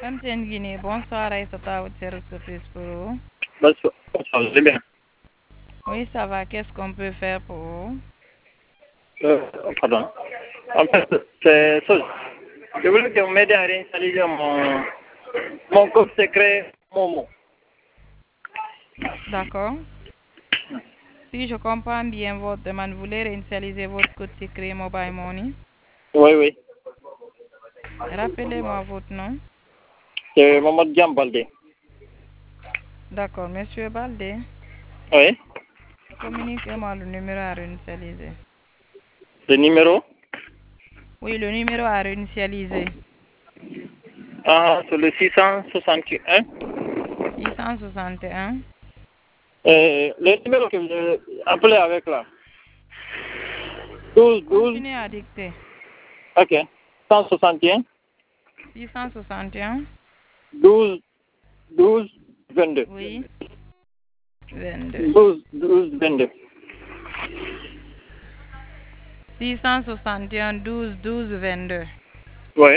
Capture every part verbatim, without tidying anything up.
M T N Guinée, bonsoir Aïssata, votre service office pour vous. Bonsoir, bonsoir, vous allez bien? Oui, ça va. Qu'est-ce qu'on peut faire pour vous? Euh, pardon. En fait, c'est ça. Je voulais que vous m'aidiez à réinstaller mon, mon code secret Momo. D'accord. Si je comprends bien votre demande, vous voulez réinitialiser votre code secret Mobile Money. Oui, oui. Rappelez-moi votre nom. C'est Mohamed Diambalde. D'accord, Monsieur Balde. Oui. Communiquez-moi le numéro à réinitialiser. Le numéro? Oui, le numéro à réinitialiser. Ah, c'est le six cent soixante et un. six cent soixante et un. Euh, le numéro que vous avez appelé avec là. douze, douze. Continuez à dicter. Ok. cent soixante et un. six cent soixante et un. douze, douze, vingt-deux. Oui. vingt-deux. douze, douze, vingt-deux. six cent soixante et un, douze, douze, vingt-deux. Oui.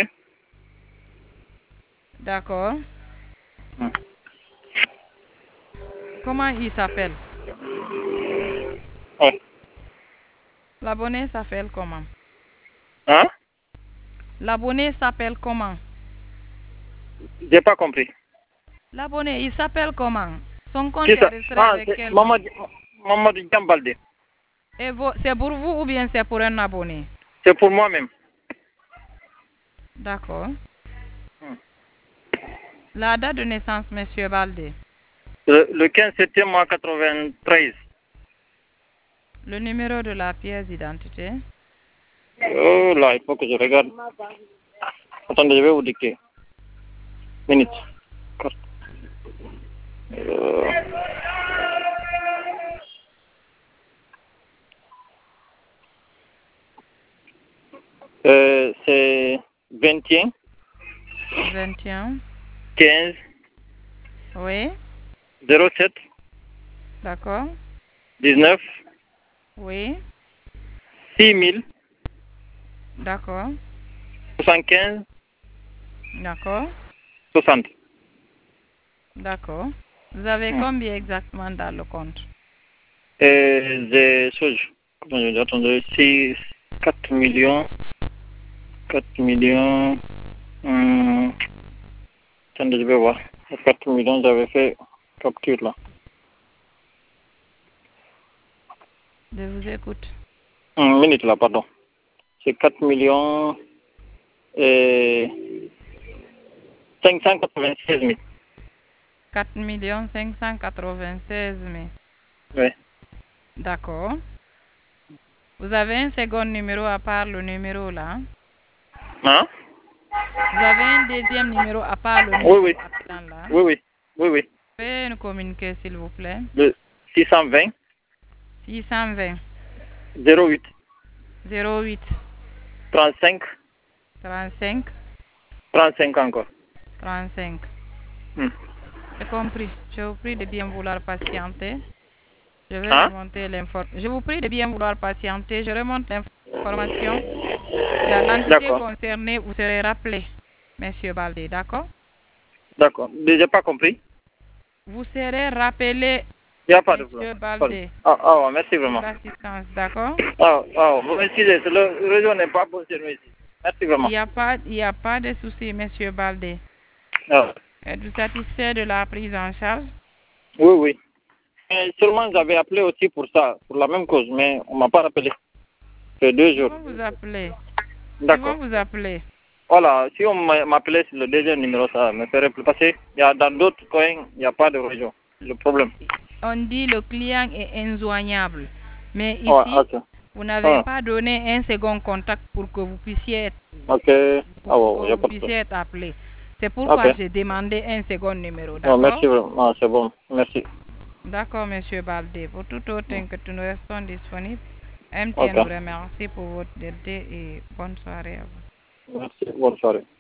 D'accord. Hmm. Comment il s'appelle? Oui. L'abonné s'appelle comment? Hein? L'abonné s'appelle comment? J'ai pas compris. L'abonné, il s'appelle comment? Son compte Qui est ça? enregistré Ah, avec c'est quel nom? Mohamed, Mohamed Diambalde. Et vo- c'est pour vous ou bien c'est pour un abonné? C'est pour moi-même. D'accord. Hmm. La date de naissance, Monsieur Balde. Le, le quinze septembre quatre-vingt-treize. Le numéro de la pièce d'identité. Oh là, il faut que je regarde. Attendez, je vais vous dicter. Minute. Euh, euh, c'est vingt et un, vingt et un. quinze, Oui. zéro sept, D'accord. dix-neuf, Oui. six mille, D'accord. soixante-quinze, D'accord. soixante. D'accord. Vous avez Hmm. combien exactement dans le compte? Et j'ai, chose, comment je dis, attendez, six, quatre millions, quatre millions, hum, attendez, je vais voir. quatre millions, j'avais fait capture là. Je vous écoute. Une minute là, pardon. C'est quatre millions et cinq cent quatre-vingt-seize mille. quatre millions cinq cent quatre-vingt-seize mille. Oui. D'accord. Vous avez un second numéro à part le numéro là? Hein? Vous avez un deuxième numéro à part le Oui, numéro oui. appelant là? Oui, oui. Oui, oui. Veuillez nous communiquer s'il vous plaît. Le six cent vingt, six cent vingt, zéro huit, zéro huit, trente-cinq, trente-cinq, trente-cinq encore. trente-cinq. Hmm. J'ai compris. Je vous prie de bien vouloir patienter. Je vais Hein? remonter l'information. Je vous prie de bien vouloir patienter. Je remonte l'information. Et à l'entité D'accord. concernée, vous serez rappelé, Monsieur Balde, d'accord? D'accord. Mais j'ai pas compris. Vous serez rappelé, Il n'y a pas de Monsieur problème. Pardon. Balde, Ah, ah, merci pour vraiment. l'assistance, d'accord? Ah, ah, vous m'excusez, c'est le réseau n'est pas bon sur nous ici. Merci Il vraiment. n'y a pas, il y a pas de souci, Monsieur Balde. Ah. Êtes-vous satisfait de la prise en charge? Oui, oui. Mais seulement j'avais appelé aussi pour ça, pour la même cause, mais on m'a pas rappelé. C'est deux Ils jours. vont vous appeler. Ils vont D'accord. vous appeler. Voilà, si on m'a- m'appelait sur le deuxième numéro, ça me ferait plus passer. Il y a dans d'autres coins, il n'y a pas de réseau. Le problème. On dit le client est injoignable. Mais Ouais, ici, ok. vous n'avez Ah, pas donné un second contact pour que vous puissiez être, ok. pour Ah, que ouais, il n'y a vous pas de problème. puissiez être appelé. C'est Ok. pourquoi j'ai demandé un second numéro, Non, d'accord? merci vraiment. Ah, c'est bon. Merci. D'accord, Monsieur Balde. Pour tout autre Mm. que nous restons disponibles, M T N Ok. vous remercie pour votre dété et bonne soirée à vous. Merci. Bonne soirée.